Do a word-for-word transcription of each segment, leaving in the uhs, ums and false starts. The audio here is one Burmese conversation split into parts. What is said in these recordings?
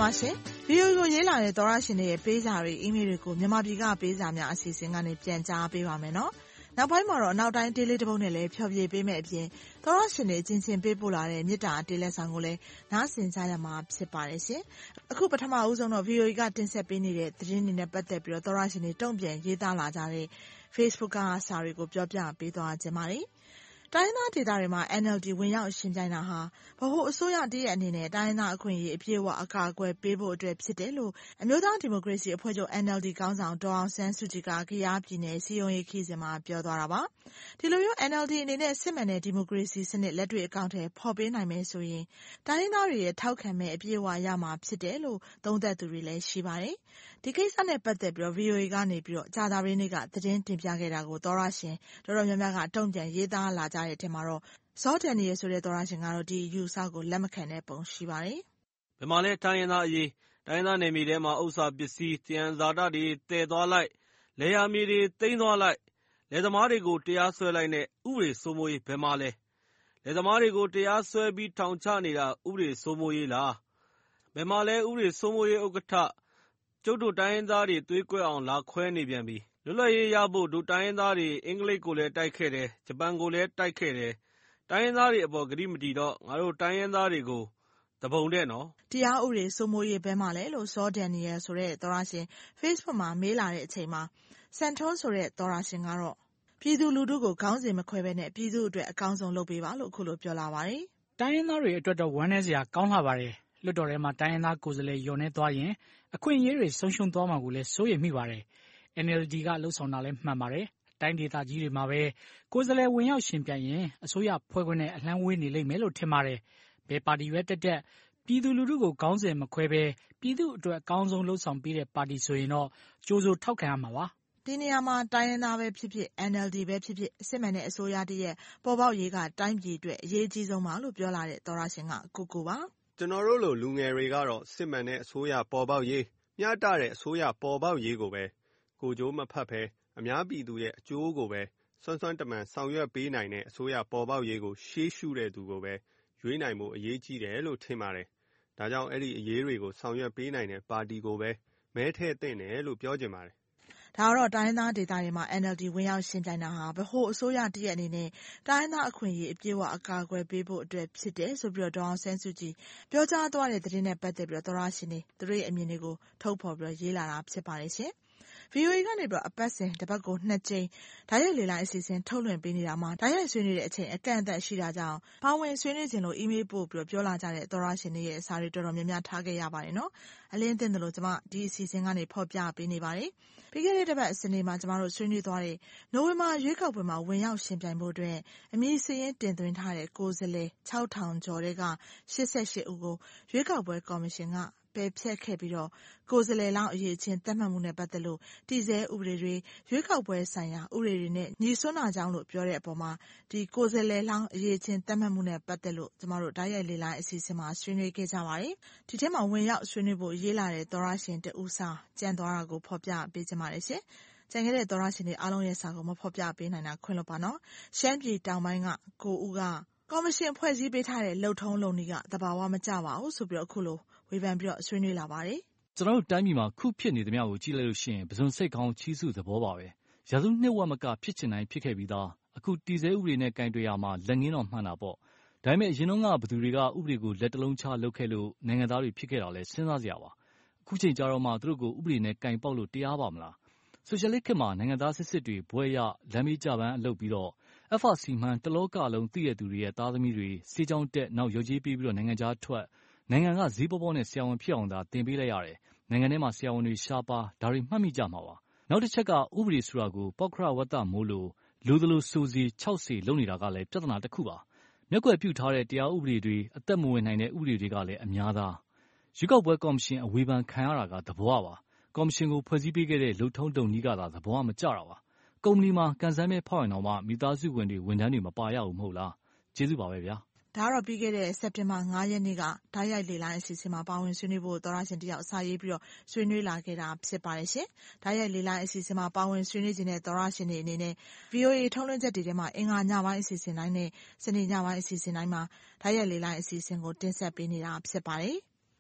ပါရှင်။ ဗီအိုအေကိုရေးလာတဲ့သောရရှင်တွေရဲ့ပေးစာတွေအီးမေးလ်တွေကိုမြန်မာပြည်ကပေးစာများအစီအစဉ်ကနေပြန်ကြားပေးပါမယ်နော်။နောက်ပိုင်းမှာတော့အနောက်တိုင်းတေးလေးတစ်ပုဒ်နဲ့လည်းဖျော်ဖြေပေးမယ့်အပြင်သောရရှင်တွေအချင်းချင်းပေးပို့လာတဲ့မြစ်တာအတေးလက်ဆောင်ကိုလည်းနားဆင်ကြရမှာဖြစ်ပါတယ်ရှင်။အခုပထမဦးဆုံးတော့ ဗီအိုအေကတင်ဆက်ပေးနေတဲ့သတင်းတွေနဲ့ပတ်သက်ပြီးတော့သောရရှင်တွေတုံ့ပြန်ရေးသားလာကြတဲ့ Facebook ကစာတွေကိုပြောပြပေးသွားကြပါမယ်။တိုင်းသားဒေသတွေမှာ N L D ဝင်ရောက်ရှင်ပြိုင်တာဟာဗဟိုအစိုးရတရက်အနေနဲ့တိုင်းသားအခွင့်အရေးအပြည့်အဝအကာအကွယ်ပေးဖို့အတွက်ဖြစ်တယ်လို့အမျိုးသားဒီမိုကရေစီအဖွဲ့ချုပ် N L D ခေါင်းဆောင်ဒေါ်အောင်ဆန်းစုကြည်ကကယားပြည်နယ်စီယုံရေးခီးစဉ်မှာပြောသွားတာပါ။ဒီလိုမျိုး N L D အနေနဲ့စစ်မှန်တဲ့ဒီမိုကရေစီစနစ်လက်တွေ့အကောင့်ထဲပေါ်ပေးနိုင်မယ်ဆိုရင်တိုင်းသားတွေရဲ့ထောက်ခံမဲ့အပြည့်အဝရမှာဖြစ်တယ်လို့သုံးသပ်သူတွေလည်းရှိပါတယ်။ဒီကိစ္စနဲ့ပတ်သက်ပြီးတော့ ဗီအိုအေကနေပြီးတော့ကြာသပတေးနေ့ကသတင်းတင်ပြခဲ့တာကိုသောရရှင်တော်တော်များများကတုံ့ပြန်ရေးသားလာကြတဲ့အထက်မှာတော့ဇော်ဒန်နီရဲ့ဆိုတဲ့သောရရှင်ကတော့ဒီယူဆကိုလက်မခံတဲ့ပုံရှိပါတယ်။ဘယ်မှာလဲတိုင်းရင်းသားအရေးတိုင်းသားနယ်မြေထဲမှာဥစ္စာပစ္စည်းတယံဇာတတွေတည်သွားလိုက်လေယာမြေတွေသိမ်းသွားလိုက်လယ်သမားတွေကိုတရားစွဲလိုက်နဲ့ဥပဒေစိုးမိုးရေးဘယ်မှာလဲလယ်သမားတွေကိုတရားစွဲပြီးထောင်ချနေတာဥပဒေစိုးမိုးရေးလားဘယ်မှာလဲဥပဒေစိုးမိုးရေးဥက္ကဋ္ဌကျုပ်တို့တိုင်းရင်းသားတွေသွေးကွဲအောင်လာခွဲနေပြန်ပြီလွတ်လပ်ရေးရဖို့တို့တိုင်းရင်းသားတွေအင်္ဂလိပ်ကိုလည်းတိုက်ခဲ့တယ်ဂျပန်ကိုလည်းတိုက်ခဲ့တယ်တိုင်းရင်းသားတွေအပေါ်ဂတိမတီတော့ငါတို့တိုင်းရင်းသားတွေကိုတပုံတဲ့နော်တရားဥပဒေစိုးမိုးရေးဘဲမှာလဲလို့ဇော်ဒန်နီယယ်ဆိုတဲ့သောရရှင် Facebook မှာမေးလာတဲ့အချိန်မှာစန်ထွန်းဆိုတဲ့သောရရှင်ကတော့ပြည်သူလူထုကိုခေါင်းစဉ်မခွဲဘဲနဲ့ပြည်သူအတွက်အကောင်းဆုံးလုပ်ပေးပါလို့အခုလိုပြောလာပါတယ်တိုင်းရင်းသားတွေအတွက်တော့ဝမ်းနည်းစရာကောင်းလာပါတယ်လွတ်တော်ထဲမှာတိုင်းရင်းသားကိုယ်စားလှယ်ယုံနေသွားရင်အခွင့်အရေးတွေဆုံးရှုံးသွားမှာကိုလည်းစိုးရိမ်မိပါတယ် N L D ကလှုပ်ဆောင်တာလည်းမှန်ပါတယ်တိုင်းဒေသကြီးတွေမှာပဲကိုယ်စားလှယ်ဝင်ရောက်ရှင်ပြိုင်ရင်အစိုးရဖွဲ့ခွင့်နဲ့အလှမ်းဝေးနေလိမ့်မယ်လို့ထင်ပါတယ်ဘယ်ပါတီပဲတက်တက်ပြည်သူလူထုကိုခေါင်းစဉ်မခွဲဘဲပြည်သူအတွက်အကောင်းဆုံးလှုပ်ဆောင်ပေးတဲ့ပါတီဆိုရင်တော့ကြိုးစိုးထောက်ခံရမှာပါဒီနေရာမှာတိုင်းရင်းသားပဲဖြစ်ဖြစ် N L D ပဲဖြစ်ဖြစ်စစ်မှန်တဲ့အစိုးရတည်းရဲ့ပေါ်ပေါက်ရေးကတိုင်းပြည်အတွက်အရေးကြီးဆုံးပါလို့ပြောလာတဲ့သောရရှင်ကကိုကိုပါကျွန်တော်တို့လိုလူငယ်တွေကတော့စစ်မှန်တဲ့အစိုးရပေါ်ပေါက်ရေးမျှတတဲ့အစိုးရပေါ်ပေါက်ရေးကိုပဲကိုကြိုးမဖက်ပဲအများပြည်သူရဲ့အကျိုးကိုပဲစွမ်းစွမ်းတမန်ဆောင်ရွက်ပေးနိုင်တဲ့အစိုးရပေါ်ပေါက်ရေးကိုရှေးရှုတဲ့သူကိုပဲရွေးနိုင်မှုအရေးကြီးတယ်လို့ထင်ပါတယ်။ဒါကြောင့်အဲ့ဒီအရေးတွေကိုဆောင်ရွက်ပေးနိုင်တဲ့ပါတီကိုပဲမဲထည့်သင့်တယ်လို့ပြောချင်ပါတယ်။ဒါကတော့တိုင်းသားဒေသတွေမှာ N L D ဝင်ရောက်ရှင်ပြိုင်တာဟာဗဟိုအစိုးရတည်းရဲ့အနေနဲ့တိုင်းသားအခွင့်အရေးအပြည့်အဝအကာအကွယ်ပေးဖို့အတွက်ဖြစ်တယ်ဆိုပြီးတော့ဒေါအောင်ဆန်းစုကြည်ပြောကြားသွားတဲ့သတင်းနဲ့ပတ်သက်ပြီးတော့သောရရှင်တွေသူတို့ရဲ့အမြင်တွေကိုထုတ်ဖော်ပြီးရေးလာတာဖြစ်ပါတယ်ရှင်။ဗီအိုအေကနေပြီးတော့အပတ်စဉ်တစ်ပတ်ကိုနှစ်ကြိမ်ဓာတ်ရိုက်လေလိုင်းအစီအစဉ်ထုတ်လွှင့်ပေးနေတာမှာဓာတ်ရိုက်ဆွေးနွေးတဲ့အချိန်အကန့်အသတ်ရှိတာကြောင့်ပါဝင်ဆွေးနွေးခြင်းလို့အီးမေးလ်ပို့ပြီးတော့ပြောလာကြတဲ့သောရရှင်တွေရဲ့စာတွေတော်တော်များများထားခဲ့ရပါတယ်နော်။အလင်းသင့်တယ်လို့ကျွန်မဒီအစီအစဉ်ကနေဖော်ပြပေးနေပါတယ်။ပြီးခဲ့တဲ့တစ်ပတ်စနေမှာကျွန်မတို့ဆွေးနွေးသွားတဲ့နိုဝင်ဘာရွေးကောက်ပွဲမှာဝင်ရောက်ရှင်ပြိုင်ဖို့အတွက်အမည်စာရင်းတင်သွင်းထားတဲ့ကိုယ်စားလှယ်ခြောက်ထောင်ကျော်တဲ့ကရှစ်ဆယ့်ရှစ်ဦးကိုရွေးကောက်ပွဲကော်မရှင်ကပယ်ဖျက်ခဲ့ပြီးတော့ကိုယ်စားလှယ်လောင်းအရေးချင်းသတ်မှတ်မှုနဲ့ပတ်သက်လို့တည်ဆဲဥပဒေတွေရွေးကောက်ပွဲဆိုင်ရာဥပဒေတွေနဲ့ညီစွန်းတာကြောင်းလို့ပြောတဲ့အပေါ်မှာဒီကိုယ်စားလှယ်လောင်းအရေးချင်းသတ်မှတ်မှုနဲ့ပတ်သက်လို့ကျမတို့ဓာတ်ရိုက်လေလိုင်းအစီအစဉ်မှာဆွေးနွေးခဲ့ကြပါတယ်။ဒီထဲမှာဝင်ရောက်ဆွေးနွေးဖို့ရေးလာတဲ့သောရရှင်တဦးစာကြံသွားတာကိုဖော်ပြပေးကြပါတယ်ရှင်။ကျန်ခဲ့တဲ့သောရရှင်တွေအားလုံးရဲ့စာကိုမဖော်ပြပေးနိုင်တာခွင့်လွှတ်ပါနော်။ရှမ်းပြည်တောင်ပိုင်းကကိုဦးကကော်မရှင်ဖွဲ့စည်းပေးထားတဲ့လှုပ်ထုံးလုံနည်းကသဘာဝမကျပါဘူးဆိုပြီးတော့အခုလိုဝေဖန်ပြီးတော့ဆွေးနွေးလာပါတယ်။ကျွန်တော်တို့တိုင်းပြည်မှာခုဖြစ်နေသမျှကိုကြည့်လိုက်လို့ရှိရင်ပဇွန်စိတ်ကောင်းချီးစုသဘောပါပဲ။ရာစုနှစ်ဝက်မကဖြစ်ချင်တိုင်းဖြစ်ခဲ့ပြီးသားအခုတည်ဆဲဥပဒေနဲ့ကင်တွယ်ရမှာလက်ငင်းတော့မှန်တာပေါ့။ဒါပေမဲ့အရင်တုန်းကဘသူတွေကဥပဒေကိုလက်တလုံးချလုပ်ခဲ့လို့နိုင်ငံသားတွေဖြစ်ခဲ့တာလဲစဉ်းစားစရာပါ။အခုချိန်ကြတော့မှသူတို့ကိုဥပဒေနဲ့ကင်ပေါက်လို့တရားပါမလား။ဆိုရှယ်လစ်ခေတ်မှာနိုင်ငံသားစစ်စစ်တွေဘွဲ့ရလမ်းမေးကြပန်းအလုပ်ပြီးတော့ F R C မှန်တလောကလုံးသိရသူတွေရဲ့သားသမီးတွေစေချောင်းတက်နောက်ရုပ်ကြီးပြီးပြီးတော့နိုင်ငံခြားထွက်နိုင်ငံကဈေးပေါပေါနဲ့ဆရာဝန်ဖြစ်အောင်သာတင်ပေးလိုက်ရတယ်။နိုင်ငံထဲမှာဆရာဝန်တွေရှားပါဒါတွေမှတ်မိကြမှာပါ။နောက်တစ်ချက်ကဥပဒေဆိုတာကိုပောက်ခရဝတ္တမိုးလို့လိုသလိုစိုးစီခြောက်စီလုပ်နေတာကလည်းပြဿနာတစ်ခုပါ။မျက်ကွယ်ပြုထားတဲ့တရားဥပဒေတွေအသက်မဝင်နိုင်တဲ့ဥပဒေတွေကလည်းအများသား။ရွေးကောက်ပွဲကော်မရှင်အဝေဖန်ခံရတာကသဘောပါ။ကော်မရှင်ကိုဖွဲ့စည်းပေးခဲ့တဲ့လှုပ်ထုံးတုံနည်းကသာသဘောမကျတာပါ။ကုမ္ပဏီမှာကန်ဆန်းမဲဖောက်ရင်တော့မှမိသားစုဝင်တွေဝန်ထမ်းတွေမပါရဘူးမဟုတ်လား။ကျေးဇူးပါပဲဗျာ။ဒါကတော့ပြီးခဲ့တဲ့စက်တင်ဘာငါးရက်နေ့ကဓာတ်ရိုက်လေလိုင်းအစီအစဉ်မှာပါဝင်ဆွေးနွေးဖို့သောရရှင်တယောက်စာရေးပြီးတော့ဆွေးနွေးလာခဲ့တာဖြစ်ပါတယ်ရှင်။ဓာတ်ရိုက်လေလိုင်းအစီအစဉ်မှာပါဝင်ဆွေးနွေးခြင်းတဲ့သောရရှင်တွေအနေနဲ့ ဗီအိုအေ ထုတ်လွှင့်ချက်တွေထဲမှာအင်္ဂါညပိုင်းအစီအစဉ်တိုင်းနဲ့စနေညပိုင်းအစီအစဉ်တိုင်းမှာဓာတ်ရိုက်လေလိုင်းအစီအစဉ်ကိုတင်ဆက်ပေးနေတာဖြစ်ပါတယ်။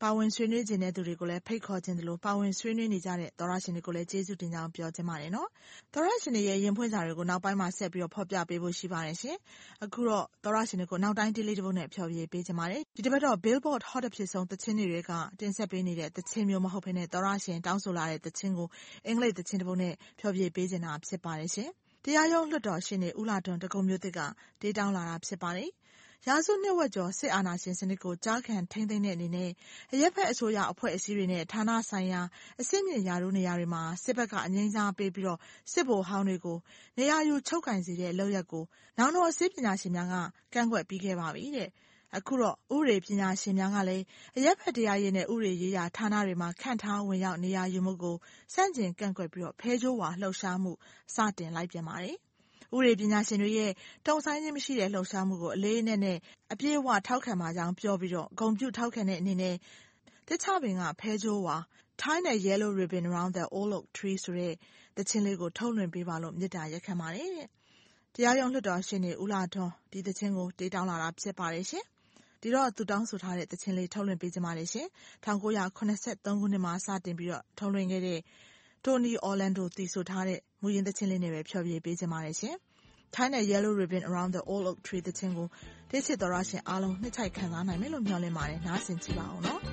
ပါဝင်ဆွေးနွေးခြင်းတဲ့သူတွေကိုလည်းဖိတ်ခေါ်ခြင်းတယ်လို့ပါဝင်ဆွေးနွေးနေကြတဲ့သောရရှင်တွေကိုလည်းကျေးဇူးတင်ကြောင်းပြောချင်ပါတယ်နော်။သောရရှင်တွေရဲ့ရင်ဖွင့်စာတွေကိုနောက်ပိုင်းမှာဆက်ပြီးတော့ဖော်ပြပေးဖို့ရှိပါတယ်ရှင်။အခုတော့သောရရှင်တွေကိုနောက်တိုင်းတေးလေးတစ်ပုဒ်နဲ့ဖျော်ဖြေပေးချင်ပါတယ်။ဒီတစ်ပတ်တော့ Billboard Hot အဖြစ်ဆုံးသချင်းတွေကတင်ဆက်ပေးနေတဲ့သချင်းမျိုးမဟုတ်ဘဲနဲ့သောရရှင်တောင်းဆိုလာတဲ့သချင်းကိုအင်္ဂလိပ်သချင်းတစ်ပုဒ်နဲ့ဖျော်ဖြေပေးချင်တာဖြစ်ပါတယ်ရှင်။တရားရုံးလွှတ်တော်ရှင်တွေဦးလာထွန်းတကုံမျိုးသစ်ကဒေးတောင်းလာတာဖြစ်ပါတယ်။ရာစုနှစ်ဝက်ကျော်စစ်အာဏာရှင်စနစ်ကိုကြားခံထိန်းသိမ်းတဲ့အနေနဲ့အရက်ဖက်အစိုးရအဖွဲ့အစည်းတွေနဲ့ဌာနဆိုင်ရာအစစ်မြစ်ရာထူးနေရာတွေမှာစစ်ဘက်ကအငြိမ်းစားပေးပြီးတော့စစ်ဗိုလ်ဟောင်းတွေကိုနေရာယူချုပ်ကင်စေတဲ့လုပ်ရက်ကိုနောင်တော်အစစ်ပညာရှင်များကကန့်ကွက်ပြီးခဲ့ပါပြီတဲ့။အခုတော့ဥပဒေပညာရှင်များကလည်းအရက်ဖက်တရားရေးနဲ့ဥပဒေရေးရာဌာနတွေမှာခန့်ထားဝင်ရောက်နေရာယူမှုကိုစန့်ကျင်ကန့်ကွက်ပြီးတော့ဖဲကြိုးဝါလှုပ်ရှားမှုစတင်လိုက်ပြန်ပါတယ်။ဥပဒေပညာရှင်တွေရဲ့တုံ့ဆိုင်းခြင်းမရှိတဲ့လှုပ်ရှားမှုကိုအလေးအနက်နဲ့အပြည့်အဝထောက်ခံပါကြောင်းပြောပြီးတော့ဂုဏ်ပြုထောက်ခံတဲ့အနေနဲ့တစ်ချပင်ကဖဲကြိုးဝါ Tying a yellow ribbon around the old oak tree ဆိုတဲ့သချင်းလေးကိုထုတ်လွှင့်ပေးပါလို့မေတ္တာရက်ခံပါတယ်တဲ့။တရားရုံးလွှတ်တော်ရှင်တွေဦးလာထွန်းဒီသချင်းကိုတေးတောင်းလာတာဖြစ်ပါတယ်ရှင်။ဒီတော့သူတောင်းဆိုထားတဲ့သချင်းလေးထုတ်လွှင့်ပေးကြပါလေရှင်။၁၉၇၃ခုနှစ်မှာစတင်ပြီးတော့ထုတ်လွှင့်ခဲ့တဲ့Tony Orlando တည်ဆိုထားတဲ့မူရင်းသချင်းလေးနဲ့ပဲဖျော်ဖြေပေးကြပါလေရှင်။ Tying a yellow ribbon around the old oak tree သချင်းကိုတိတ်ချစ်တော်ရရှင်အားလုံးနှစ်ချိုက်ခံစားနိုင်မယ်လို့မျှော်လင့်ပါတယ်။နားဆင်ကြည့်ပါဦးနော်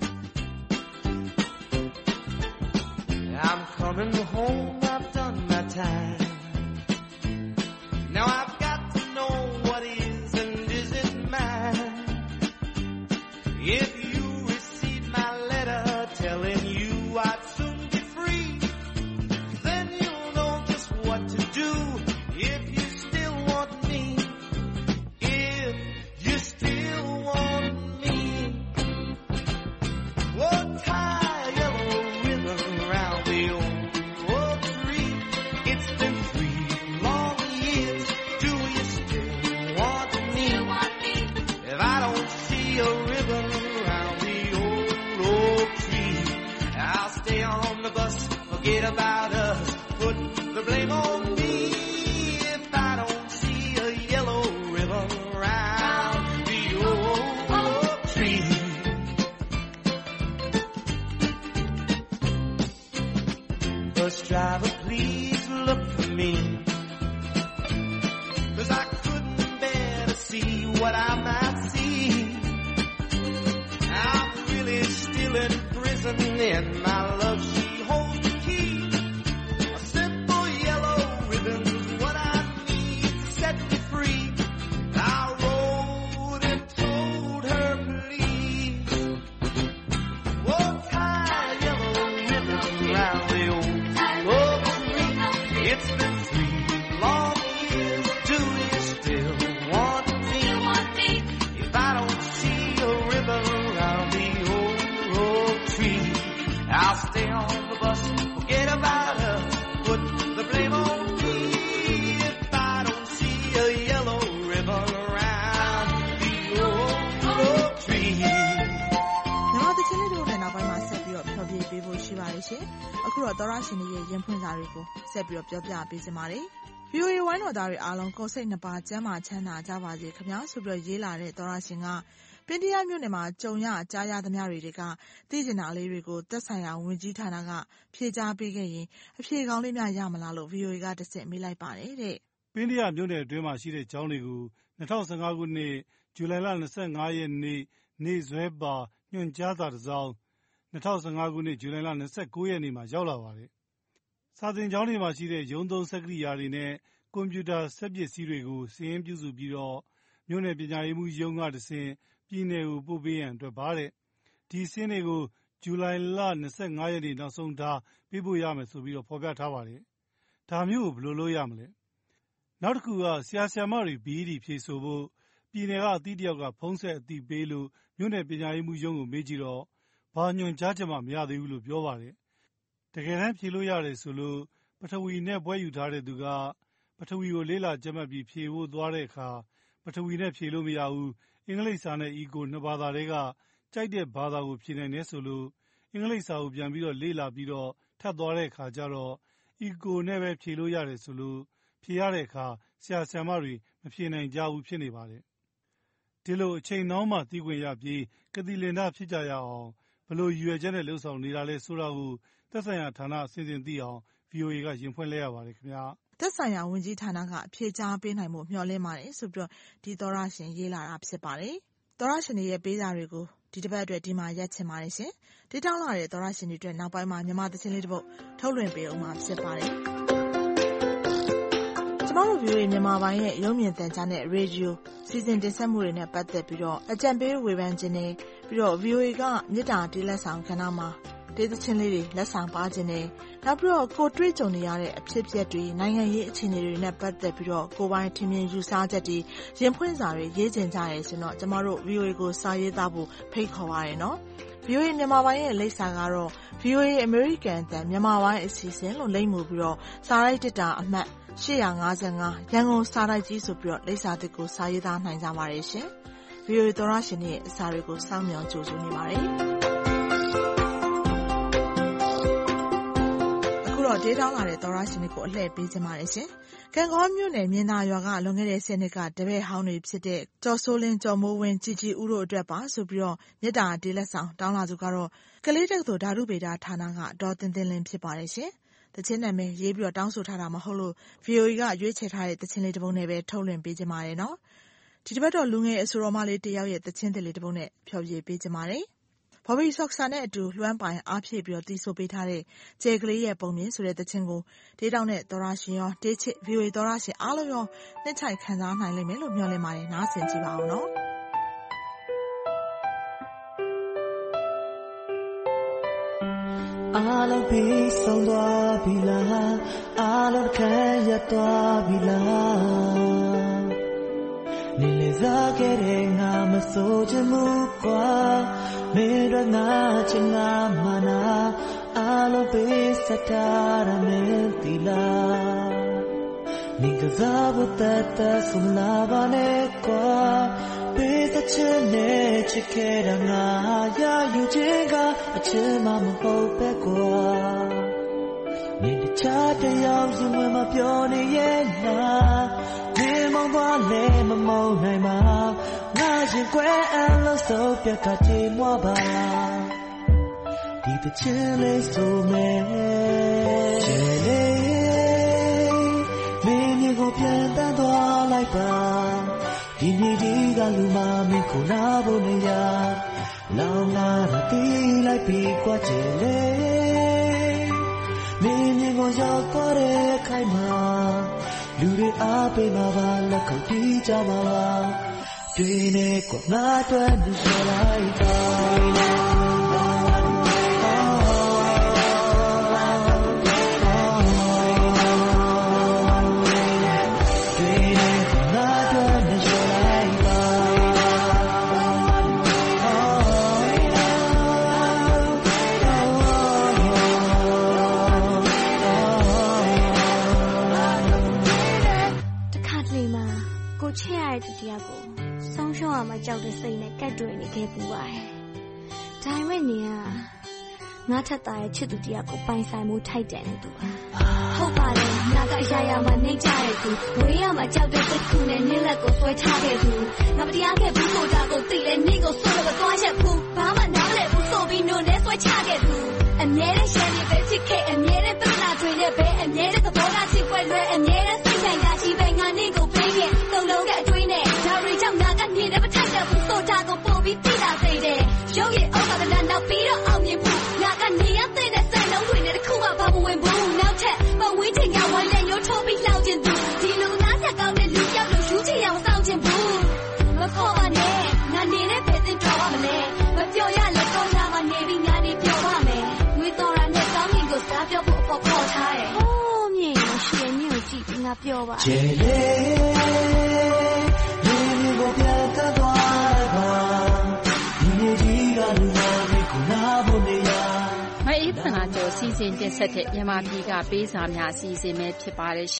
။ I'm coming home, I've done my time. Now I've got to know what is and isn't mine. If you receive my letter telling you I'd soon be free, then you'll know just what to do if you still want me. If you still want me. Oh, tie a yellow ribbon around the old oak tree. It's been three long years. Do you still want me? If I don't see a ribbon around the old oak tree, I'll stay on the bus, forget about us, put the blame on me. If I don't see a yellow ribbon around the old oak tree. Bus driver, please look for me, 'cause I couldn't bear to see what I might see. I'm really still in prison and my love, she holds the key. A simple yellow ribbon's what I need to set me free. I wrote and told her please. Oh, tie a yellow ribbon round the old oak tree. It's been three long years. Do you still want me? If I don't see a ribbon around the old oak tree, I'll stay on the bus, forget about her, put the blame on me. If I don't see a yellow ribbon around the old oak tree. မြန်မာသချင်းလေးတို့နဲ့နောက်ပိုင်းမှာဆက်ပြီးတော့ဖျော်ဖြေပေးဖို့ရှိပါတယ်ရှင်။အခုတော့သောရရှင်တွေရဲ့ရင်ဖွင့်စာတွေကိုဆက်ပြီးတော့ပြောပြပေးကြပါမယ်။ဗီအိုအေ ဝိုင်းတော်သားတွေအားလုံးကိုယ်စိတ်နှစ်ပါးကျန်းမာချမ်းသာကြပါစေခင်ဗျာဆိုပြီးတော့ရေးလာတဲ့သောရရှင်ကပင်တရားမြို့နယ်မှာကြုံရကြားရသမျှတွေကသိကျင်တာလေးတွေကိုသက်ဆိုင်ရာဝန်ကြီးဌာနကဖြေကြားပေးခဲ့ရင်အဖြေကောင်းလေးများရမလားလို့ ဗီအိုအေ ကတစ်ဆင့်မေးလိုက်ပါတယ်တဲ့။ပင်းတရားမြို့နယ်အတွင်းမှာရှိတဲ့ကျောင်းတွေကို၂၀၁၅ခုနှစ်ဇူလိုင်လ၂၅ရက်နေ့နေ့စွဲပါညွှန်ကြားစာတစ်စောင်၂၀၁၅ခုနှစ်ဇူလိုင်လ၂၉ရက်နေ့မှာရောက်လာပါတယ်။စာသင်ကျောင်းတွေမှာရှိတဲ့ရုံးသုံးစက်ကိရိယာတွေနဲ့ကွန်ပျူတာစက်ပစ္စည်းတွေကိုစာရင်းပြုစုပြီးတော့မြို့နယ်ပညာရေးမှူးရုံးကတစ်ဆင့်ပြည်နယ်ကိုပို့ပေးရန်အတွက်ပါတဲ့။ဒီစာရင်းတွေကိုဇူလိုင်လ၂၅ရက်နေ့နောက်ဆုံးထားပေးပို့ရမယ်ဆိုပြီးတော့ဖော်ပြထားပါတယ်။ဒါမျိုးကိုဘယ်လိုလုပ်ရမလဲ။နောက်တစ်ခုကဆရာဆရာမတွေ ဘီ အီ ဒီ ဖြေဆိုဖို့ပြည်နယ်ကအသီးတစ်ယောက်ကဖုန်းဆက်အသိပေးလို့မြို့နယ်ပညာရေးမှူးရုံးကိုမေးကြည့်တော့ဘာညွှန်ကြားချက်မှမရသေးဘူးလို့ပြောပါတယ်။တကယ်တမ်းဖြေလို့ရတယ်ဆိုလို့ပထဝီနဲ့ဘွဲ့ယူထားတဲ့သူကပထဝီကိုလေ့လာကြက်မှတ်ပြီးဖြေဖို့သွားတဲ့အခါပထဝီနဲ့ဖြေလို့မရဘူးအင်္ဂလိပ်စာနဲ့အီကိုနှစ်ဘာသာတည်းကကြိုက်တဲ့ဘာသာကိုဖြေနိုင်တယ်ဆိုလို့အင်္ဂလိပ်စာကိုပြန်ပြီးတော့လေ့လာပြီးတော့ထပ်သွားတဲ့အခါကျတော့အီကိုနဲ့ပဲဖြေလို့ရတယ်ဆိုလို့ဖြေရတဲ့အခါဆရာဆရာမတွေမဖြေနိုင်ကြဘူးဖြစ်နေပါတယ်။ဒီလိုအချိန်နှောင်းမှသိခွင့်ရပြီးကတိလင်ဒဖြစ်ကြရအောင်လို့ရည်ရွယ်ချက်နဲ့လှုပ်ဆောင်နေတာလဲဆိုတာကိုသက်ဆိုင်ရာဌာနအစဉ်စဉ်သိအောင် ဗွီအိုအေ ကရင်ဖွင့်လဲရပါတယ်ခင်ဗျာသက်ဆိုင်ရာဝန်ကြီးဌာနကအဖြေကြားပေးနိုင်မှုမျှော်လင့်ပါတယ်ဆိုပြီးတော့ဒီသောရရှင်ရေးလာတာဖြစ်ပါတယ်သောရရှင်ရဲ့ပေးစာတွေကိုဒီတစ်ပတ်အတွက်ဒီမှာရက်ချင်ပါတယ်ရှင်ဒီတောင်းလာတဲ့သောရရှင်တွေအတွက်နောက်ပိုင်းမှာမြန်မာသချင်းလေးတစ်ပုဒ်ထုတ်လွှင့်ပေးအောင်မှာဖြစ်ပါတယ်ကျမတို့ ဗွီအိုအေ မြန်မာပိုင်းရဲ့ရုပ်မြင်သံကြားနဲ့ ရေဒီယိုစီစဉ်တင်ဆက်မှုတွေနဲ့ပတ်သက်ပြီးတော့အကြံပေးဝေဖန်ခြင်းနဲ့ပြီးတော့ ဗွီအိုအေ ကမြစ်တာတီးလက်ဆောင်ခဏမှာဒေသချင်းလေးတွေလက်ဆောင်ပါခြင်းနဲ့နောက်ပြီးတော့ကိုတွေ့ကြုံနေရတဲ့အဖြစ်အပျက်တွေနိုင်ငံရေးအခြေအနေတွေနဲ့ပတ်သက်ပြီးတော့ကိုပိုင်းထင်မြင်ယူဆချက်တွေရင်ဖွင့်စာတွေရေးကျင်ကြရဲဆိုတော့ကျမတို့ ဗွီအိုအေ ကိုစာရေးသားဖို့ဖိတ်ခေါ်ပါရနော် ဗွီအိုအေ မြန်မာပိုင်းရဲ့လိပ်စာကတော့ ဗွီအိုအေ American အသံမြန်မာပိုင်းအစီအစဉ်လို့လိမ့်မှုပြီးတော့စာရိုက်တစ်တာအမှတ်ရှစ်ရာငါးဆယ့်ငါးရန်ကုန်စာတိုက်ကြီးဆိုပြီးတော့လိပ်စာတစ်ကိုစာရေးသားနိုင်ကြပါတယ်ရှင် ဗွီအိုအေ သောရရှင်ရဲ့အစာတွေကိုစောင့်မျှော်ကြိုဆိုနေပါတယ်ဒေးတောင်းလာတဲ့သောရရှင်တွေကိုအလှည့်ပေးခြင်းပါတယ်ရှင်။ကံကောမြို့နယ်မြင်းသာရွာကလွန်ခဲ့တဲ့ဆယ်နှစ်ကတပည့်ဟောင်းတွေဖြစ်တဲ့ကျော်စိုးလင်းကျော်မိုးဝင်းជីជីဦးတို့အတွက်ပါဆိုပြီးတော့မြစ်တာဒေးလက်ဆောင်တောင်းလာသူကတော့ကလေးတက္ကသိုလ်ဓာတုဗေဒဌာနကဒေါ်တင်တင်လင်းဖြစ်ပါတယ်ရှင်။တချင်းနာမည်ရေးပြီးတော့တောင်းဆိုထားတာမဟုတ်လို့ ဗွီအိုအေ ကရွေးချယ်ထားတဲ့တချင်းလေးတစ်ပုဒ်နဲ့ပဲထုတ်လွှင့်ပေးခြင်းပါတယ်နော်။ဒီတစ်ပတ်တော့လူငယ်အဆိုတော်မလေးတစ်ယောက်ရဲ့တချင်းတစ်လေးတစ်ပုဒ်နဲ့ဖျော်ဖြေပေးခြင်းပါတယ်။ဘော်ဘီဆော့ဆာနဲ့အတူလွှမ်းပိုင်အားဖြည့်ပြီးတော့တီးဆိုပေးထားတဲ့ကျဲကလေးရဲ့ပုံမြင်ဆိုတဲ့သချင်းကိုဒေးတောင်းနဲ့သောရရှင်ရောဒေးချစ် ဗွီအိုအေ သောရရှင်အားလုံးရောနှစ်ချိုက်ခံစားနိုင်လိမ့်မယ်လို့မျှော်လင့်ပါတယ်နားဆင်ကြည့်ပါအောင်နော်အားလုံးပြီးဆုံးသွားပြီလားအားလုံးခံရသွားပြီလားနေလေစားခဲ့တဲ့ငါမဆိုချင်ဘူးကွာမေရနာချင်ငါမနာအားလုံးပေးစတာရမယ်ဒီလားနေကစားဖို့တတ်တဆုံလာပါနဲ့ကွာပေးစချင်နဲ့ချစ်ခဲ့တာငါရယူခြင်းကအချင်မမဟုတ်ပဲကွာနေတခြားတယောက်ရင်ဝင်မပြောနေရဲ့လားဒီမောင်ပါလေမမောင်နိုင်ပါငါရင်ခွဲအလို့ဆိုပြတ်ခါချင်မပါဒီတချင်လေးဆိုမယ်ချေလေးမင်းမျိုးကိုပြန်တန်းသွားလိုက်ပါဒီနေ့ဒီကလူမမင်းကိုနာဖို့နေရလောင်လာတီးလိုက်ပြီးကွာချေလေးမင်းမျိုးကိုရောက်သွားတဲ့ခိုင်မှာလူတွေအားပေးမှာပါလက်ခုပ်တီးကြမှာပါတွေ့နေကွာငါတွေ့နေဆိုလိုက်ပါချစ်ရတဲ့သူတရားကိုဆုံးရှုံးအောင်မကြောက်တဲ့စိတ်နဲ့ကတ်တွေ့နေခဲ့ပူပါတယ်။ဒါပေမဲ့နေကငါထက်သားရဲ့ချစ်သူတရားကိုပိုင်ဆိုင်မှုထိုက်တယ်နဲ့သူပါ။ဟုတ်ပါတယ်။ငါကအရာရာမှာနှိမ့်ကြတဲ့သူဝေးရမှာကြောက်တဲ့စိတ်ကူနဲ့နင်းလက်ကိုဆွဲချခဲ့သူငါမတရားခဲ့ဘူးဆိုတာကိုသိလဲနင့်ကိုဆွဲလို့မသွားချက်ဘူးဘာမှနားမလဲဘူးဆိုပြီးနိုးနဲ့ဆွဲချခဲ့သူအမြဲတမ်းရှမ်းနေပဲချစ်ခဲ့အမြဲတမ်းပြဿနာတွေနဲ့ပဲအမြဲတမ်းသဘောထားချစ်ွယ်လွယ်အမြဲတမ်းစိတ်ဆိုင်ရာရှိပဲငါနင့်ကိုပေးခဲ့သုံးလုံးတဲ့အတွေးနဲ့ဒါရီကြောင့်ငါကနေလည်းမထိုက်တဲ့ဘူးဆိုတာကိုပို့ပြီးသိလာစေတယ်ရုပ်ရည်အောက်ကလည်းနောက်ပြီးတော့အောင်မြင်ဖို့ငါကနေရတဲ့စက်လုံးတွေနဲ့တခုမှဘာမဝင်ဘူးနောက်ထပ်ပဝင်းချင်ကဝိုင်းလက်ညှိုးထိုးပြီးလောင်ကျင်သူဒီလူသားဆက်ကောင်းတဲ့လူပြောက်လို့ယူချင်အောင်စောင့်ချင်ဘူးမခေါ်ပါနဲ့ငါနေတဲ့ဘယ်သိတော်ပါမလဲမပြောရလက်တော့လာမနေပြီးငါနေပြောပါမယ်ငွေတော်ရနဲ့ကောင်းမြင်ကိုစားပြောဖို့ပေါ်ခေါ်ထားတယ်ဟိုးမြင်ရရှင်မြင့်ကိုကြည့်ပြီးငါပြောပါချေလေဒီမျိုးကိုပြန်တတ်သွားပါဒီနေ့ဒီကလူမလေးကိုနာဖို့နေရမအေးဖနာကျော်စီစဉ်တင်ဆက်တဲ့မြန်မာပြည်ကပေးစာများအစီအစဉ်ပဲဖြစ်ပါတယ်